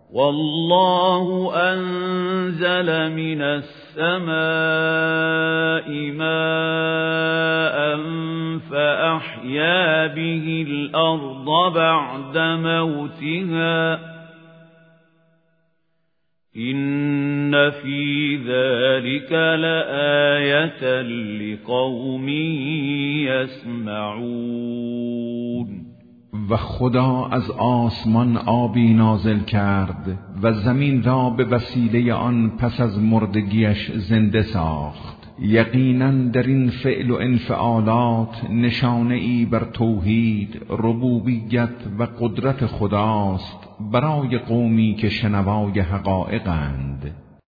والله أنزل من السماء ماء فأحيا به الأرض بعد موتها إن في ذلك لآية لقوم يسمعون. و خدا از آسمان آبی نازل کرد و زمین را به وسیله آن پس از مردگیش زنده ساخت. یقیناً در این فعل و انفعالات نشانه ای بر توحید، ربوبیت و قدرت خداست برای قومی که شنوای حقایقند.